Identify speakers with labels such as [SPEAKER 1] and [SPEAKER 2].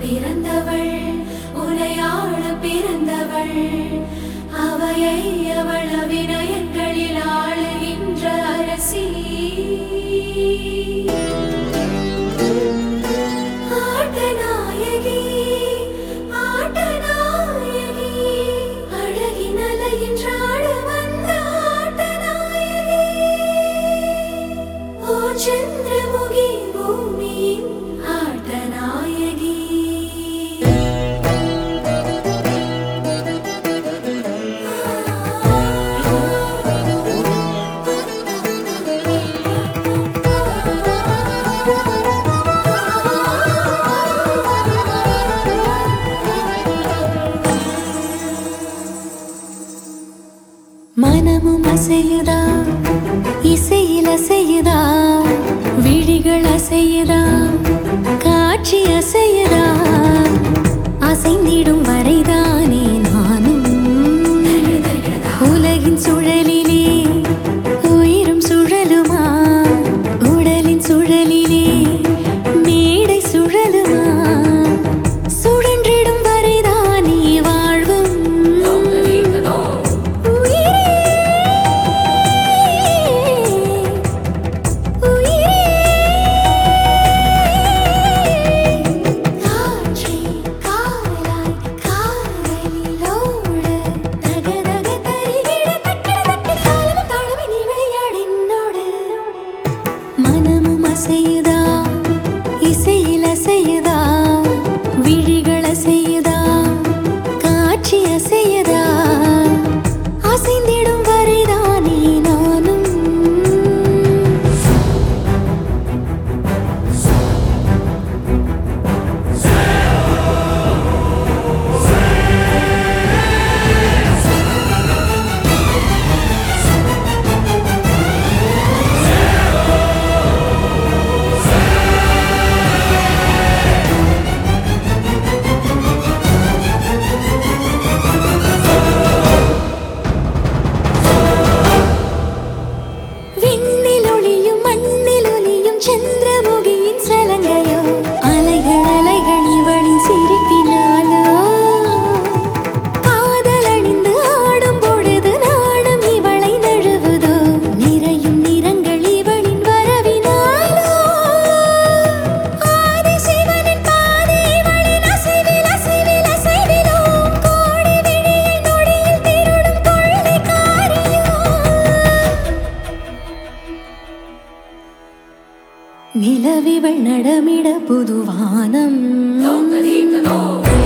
[SPEAKER 1] பிறந்தவள் உனையாள பிறந்தவள் அவையை அவள வினயங்களில் ஆளுகின்ற அரசி ஆட்டநாயகி ஆட்டநாயகி அழகின் அலையின்றாட வந்த ஆட்டநாயகி ஓ சந்திரமுகி பூமியின் ஆட்டநாயகி மனமும் அசையுதா இசையில் அசையுதா விழிகள் அசையுதா காட்சி அசையுதா அசைந்திடும் வரைதானே நானும் உலகின் சுழலிலே உயிரும் சுழலுமா உடலின் சுழலிலே மேடை சுழலுமா சுழன்றிடும் வரைதானே வாழ்வும் அசையுதா இசையில் அசையுதா விழிகள் அசையுதா காட்சி அசையுதா அசைந்திடும் வரைதானே நானும் சந்திரமுகியின் சலங்கையோ அலைகள் அலைகள் இவளின் சிரிப்பினாலோ காதல் அணிந்து ஆடும் பொழுது நாடும் இவளை நழுவுதோ நிறையும் நிறங்கள் இவளின் வரவினாலோ ஆதி சிவனின் பாதி இவளின் அசைவில் அசைவில் அசைவிலோ கோடி விழியை நொடியில் திருடும் கொள்ளைக்காரியோ நிலவிவள் நடமிட புதுவானம்